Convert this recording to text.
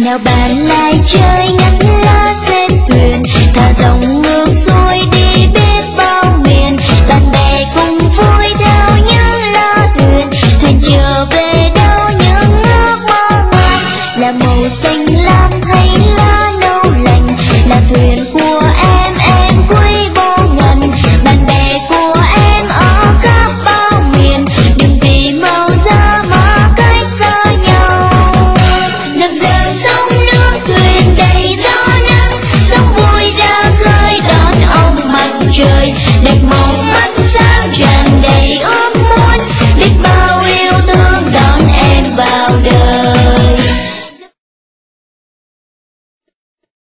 nào bạn lại chơi ngắt lá xem thuyền thả dòng